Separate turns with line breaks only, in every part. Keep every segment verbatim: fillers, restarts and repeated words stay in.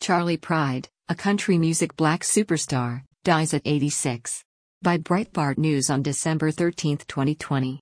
Charley Pride, a country music black superstar, dies at eighty-six. By Breitbart News on December thirteenth, twenty twenty.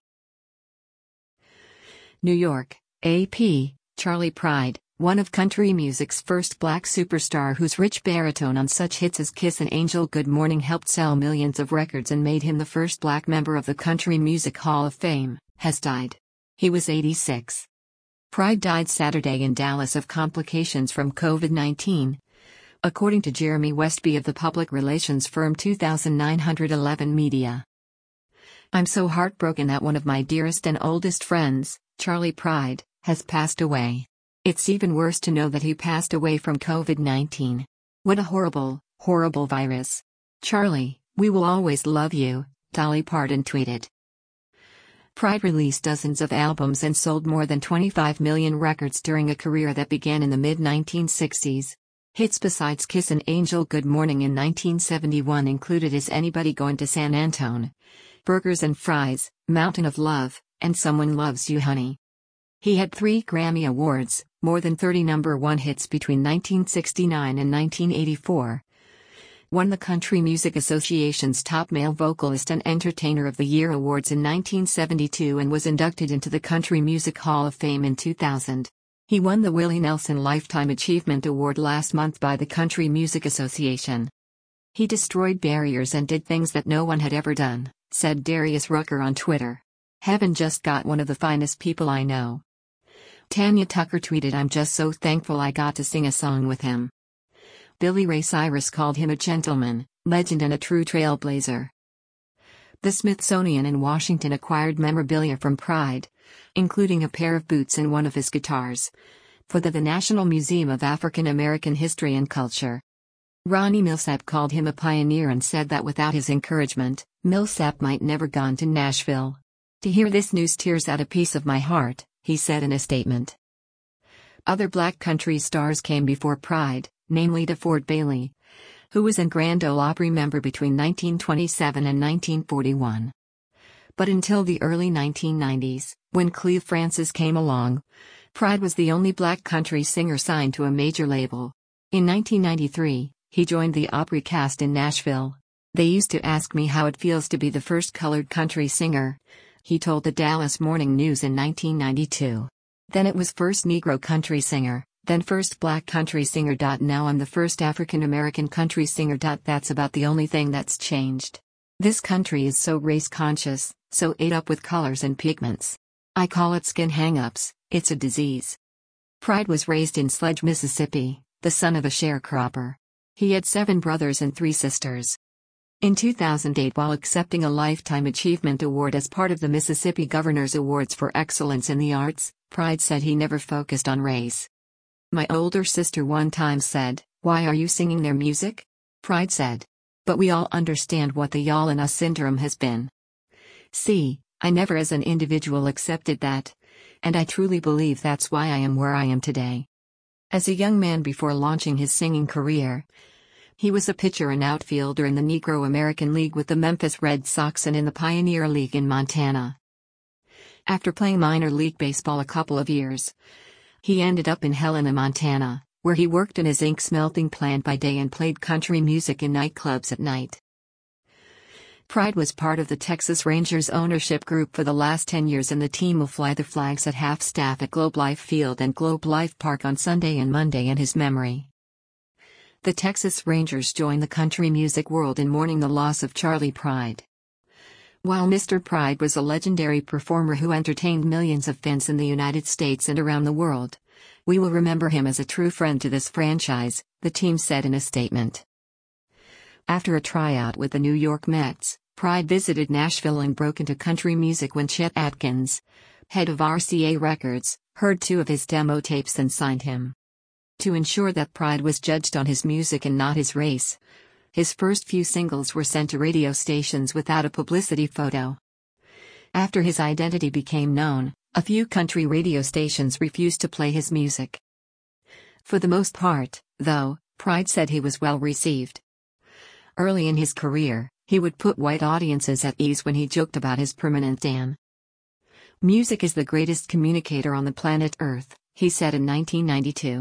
New York, A P, Charley Pride, one of country music's first black superstar whose rich baritone on such hits as Kiss and Angel Good Morning helped sell millions of records and made him the first black member of the Country Music Hall of Fame, has died. He was eighty-six. Pride died Saturday in Dallas of complications from COVID nineteen. According to Jeremy Westby of the public relations firm two thousand nine hundred eleven Media. I'm so heartbroken that one of my dearest and oldest friends, Charley Pride, has passed away. It's even worse to know that he passed away from COVID nineteen. What a horrible, horrible virus. Charley, we will always love you, Dolly Parton tweeted. Pride released dozens of albums and sold more than twenty-five million records during a career that began in the mid nineteen sixties. Hits besides Kiss and Angel Good Morning in nineteen seventy-one included Is Anybody Going to San Antone?, Burgers and Fries, Mountain of Love, and Someone Loves You Honey. He had three Grammy Awards, more than thirty number one hits between nineteen sixty-nine and nineteen eighty-four. Won the Country Music Association's Top Male Vocalist and Entertainer of the Year awards in nineteen seventy-two and was inducted into the Country Music Hall of Fame in two thousand. He won the Willie Nelson Lifetime Achievement Award last month by the Country Music Association. He destroyed barriers and did things that no one had ever done, said Darius Rucker on Twitter. Heaven just got one of the finest people I know. Tanya Tucker tweeted, I'm just so thankful I got to sing a song with him. Billy Ray Cyrus called him a gentleman, legend and a true trailblazer. The Smithsonian in Washington acquired memorabilia from Pride, including a pair of boots and one of his guitars, for the, the National Museum of African American History and Culture. Ronnie Milsap called him a pioneer and said that without his encouragement, Milsap might never gone to Nashville. To hear this news tears out a piece of my heart, he said in a statement. Other black country stars came before Pride, namely DeFord Bailey, who was a Grand Ole Opry member between nineteen twenty-seven and nineteen forty-one. But until the early nineteen nineties, when Cleve Francis came along, Pride was the only black country singer signed to a major label. In nineteen ninety-three, he joined the Opry cast in Nashville. They used to ask me how it feels to be the first colored country singer, he told the Dallas Morning News in nineteen ninety-two. Then it was first Negro country singer, then first black country singer. Now I'm the first African American country singer. That's about the only thing that's changed. This country is so race conscious, so ate up with colors and pigments. I call it skin hang-ups, it's a disease. Pride was raised in Sledge, Mississippi, the son of a sharecropper. He had seven brothers and three sisters. In two thousand eight, while accepting a Lifetime Achievement Award as part of the Mississippi Governor's Awards for Excellence in the Arts, Pride said he never focused on race. My older sister one time said, "Why are you singing their music?" Pride said. But we all understand what the y'all and us syndrome has been. See, I never as an individual accepted that. And I truly believe that's why I am where I am today. As a young man before launching his singing career, he was a pitcher and outfielder in the Negro American League with the Memphis Red Sox and in the Pioneer League in Montana. After playing minor league baseball a couple of years, he ended up in Helena, Montana, where he worked in his ink smelting plant by day and played country music in nightclubs at night. Pride was part of the Texas Rangers ownership group for the last ten years, and the team will fly the flags at half-staff at Globe Life Field and Globe Life Park on Sunday and Monday in his memory. The Texas Rangers join the country music world in mourning the loss of Charley Pride. While Mister Pride was a legendary performer who entertained millions of fans in the United States and around the world, we will remember him as a true friend to this franchise, the team said in a statement. After a tryout with the New York Mets, Pride visited Nashville and broke into country music when Chet Atkins, head of R C A Records, heard two of his demo tapes and signed him. To ensure that Pride was judged on his music and not his race, his first few singles were sent to radio stations without a publicity photo. After his identity became known, a few country radio stations refused to play his music. For the most part, though, Pride said he was well received. Early in his career, he would put white audiences at ease when he joked about his permanent tan. Music is the greatest communicator on the planet Earth, he said in nineteen ninety-two.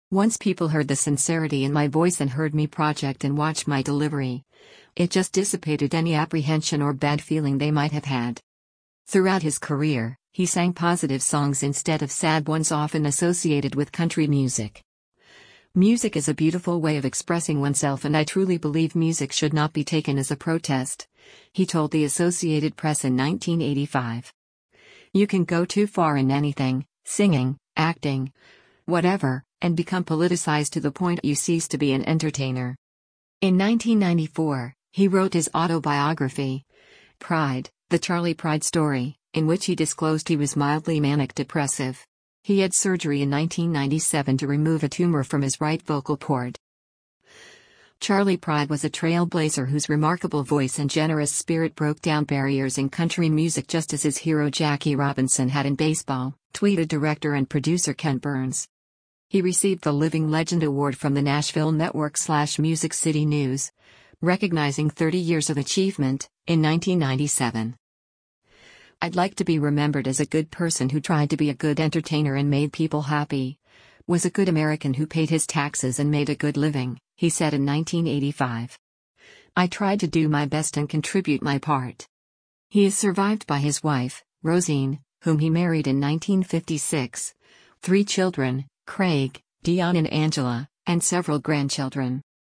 Once people heard the sincerity in my voice and heard me project and watch my delivery, it just dissipated any apprehension or bad feeling they might have had. Throughout his career, he sang positive songs instead of sad ones often associated with country music. Music is a beautiful way of expressing oneself, and I truly believe music should not be taken as a protest, he told the Associated Press in nineteen eighty-five. You can go too far in anything, singing, acting, whatever, and become politicized to the point you cease to be an entertainer. In nineteen ninety-four, he wrote his autobiography, Pride, The Charley Pride Story, in which he disclosed he was mildly manic depressive. He had surgery in nineteen ninety-seven to remove a tumor from his right vocal cord. Charley Pride was a trailblazer whose remarkable voice and generous spirit broke down barriers in country music just as his hero Jackie Robinson had in baseball, tweeted director and producer Ken Burns. He received the Living Legend Award from the Nashville Network slash Music City News, recognizing thirty years of achievement, in nineteen ninety-seven. I'd like to be remembered as a good person who tried to be a good entertainer and made people happy, was a good American who paid his taxes and made a good living, he said in nineteen eighty-five. I tried to do my best and contribute my part. He is survived by his wife, Rosine, whom he married in nineteen fifty-six, three children, Craig, Dion and Angela, and several grandchildren.